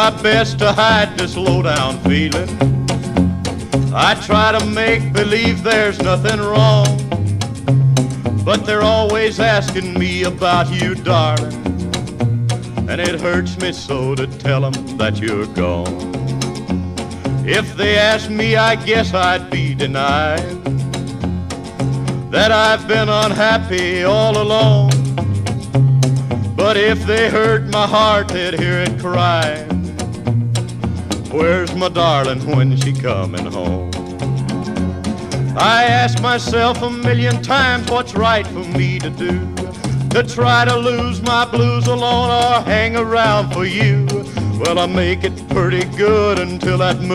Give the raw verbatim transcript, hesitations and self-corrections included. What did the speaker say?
my best to hide this low-down feeling. I try to make believe there's nothing wrong, but they're always asking me about you, darling, and it hurts me so to tell them that you're gone. If they asked me, I guess I'd be denied that I've been unhappy all along. But if they heard my heart, they'd hear it cry, where's my darling when she coming home? I ask myself a million times what's right for me to do, to try to lose my blues alone or hang around for you. Well, I make it pretty good until that moon